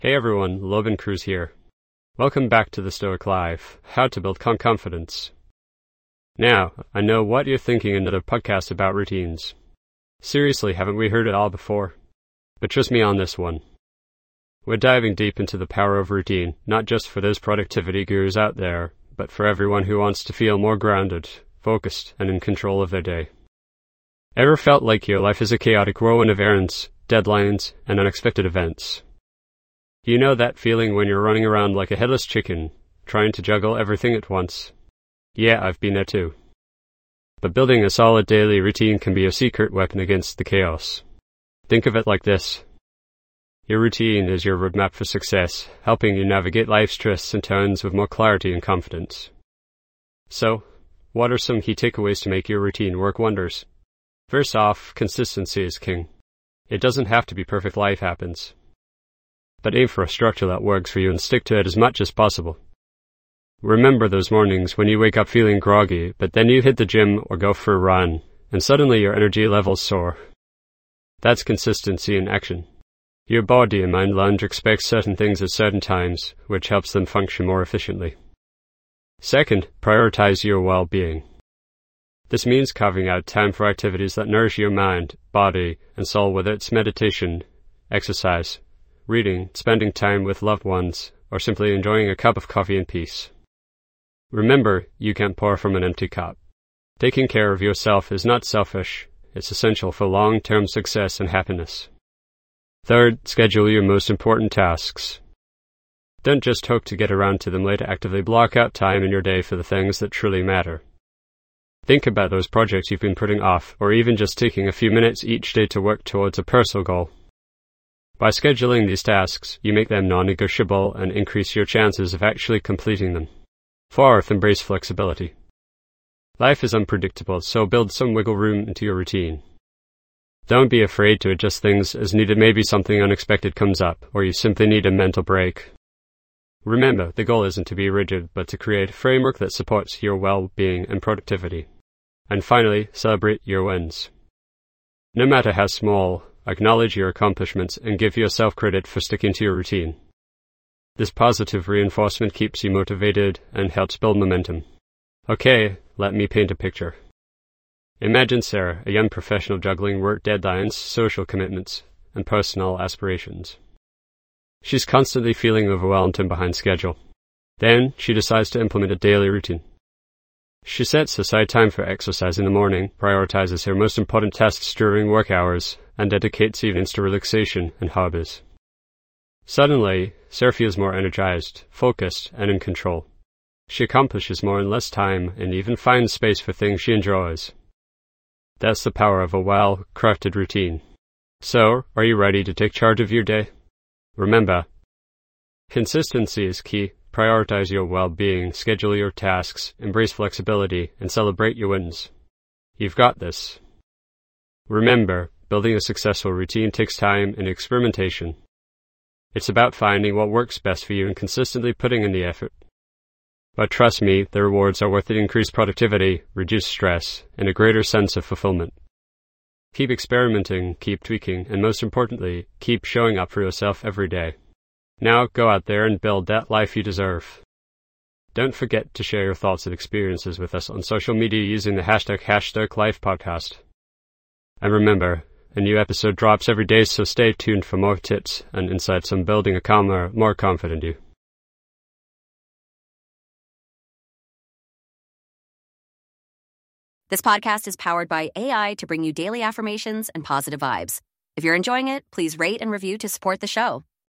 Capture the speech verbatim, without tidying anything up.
Hey everyone, Logan Cruz here. Welcome back to the Stoic Life, How to Build Calm Confidence. Now, I know what you're thinking in another podcast about routines. Seriously, haven't we heard it all before? But trust me on this one. We're diving deep into the power of routine, not just for those productivity gurus out there, but for everyone who wants to feel more grounded, focused, and in control of their day. Ever felt like your life is a chaotic whirlwind of errands, deadlines, and unexpected events? You know that feeling when you're running around like a headless chicken, trying to juggle everything at once? Yeah, I've been there too. But building a solid daily routine can be a secret weapon against the chaos. Think of it like this. Your routine is your roadmap for success, helping you navigate life's twists and turns with more clarity and confidence. So, what are some key takeaways to make your routine work wonders? First off, consistency is king. It doesn't have to be perfect, life happens. But aim for a structure that works for you and stick to it as much as possible. Remember those mornings when you wake up feeling groggy, but then you hit the gym or go for a run, and suddenly your energy levels soar. That's consistency in action. Your body and mind learn to expect certain things at certain times, which helps them function more efficiently. Second, prioritize your well-being. This means carving out time for activities that nourish your mind, body, and soul, whether it's meditation, exercise, reading, spending time with loved ones, or simply enjoying a cup of coffee in peace. Remember, you can't pour from an empty cup. Taking care of yourself is not selfish, it's essential for long-term success and happiness. Third, schedule your most important tasks. Don't just hope to get around to them later, actively block out time in your day for the things that truly matter. Think about those projects you've been putting off, or even just taking a few minutes each day to work towards a personal goal. By scheduling these tasks, you make them non-negotiable and increase your chances of actually completing them. Fourth, embrace flexibility. Life is unpredictable, so build some wiggle room into your routine. Don't be afraid to adjust things as needed. Maybe something unexpected comes up, or you simply need a mental break. Remember, the goal isn't to be rigid, but to create a framework that supports your well-being and productivity. And finally, celebrate your wins. No matter how small, acknowledge your accomplishments and give yourself credit for sticking to your routine. This positive reinforcement keeps you motivated and helps build momentum. Okay, let me paint a picture. Imagine Sarah, a young professional juggling work deadlines, social commitments, and personal aspirations. She's constantly feeling overwhelmed and behind schedule. Then, she decides to implement a daily routine. She sets aside time for exercise in the morning, prioritizes her most important tasks during work hours, and dedicates evenings to relaxation and hobbies. Suddenly, Sarah feels more energized, focused, and in control. She accomplishes more in less time and even finds space for things she enjoys. That's the power of a well-crafted routine. So, are you ready to take charge of your day? Remember, consistency is key. Prioritize your well-being, schedule your tasks, embrace flexibility, and celebrate your wins. You've got this. Remember, building a successful routine takes time and experimentation. It's about finding what works best for you and consistently putting in the effort. But trust me, the rewards are worth it: increased productivity, reduced stress, and a greater sense of fulfillment. Keep experimenting, keep tweaking, and most importantly, keep showing up for yourself every day. Now go out there and build that life you deserve. Don't forget to share your thoughts and experiences with us on social media using the hashtag HashtagLifePodcast. And remember, a new episode drops every day, so stay tuned for more tips and insights on building a calmer, more confident you. This podcast is powered by A I to bring you daily affirmations and positive vibes. If you're enjoying it, please rate and review to support the show.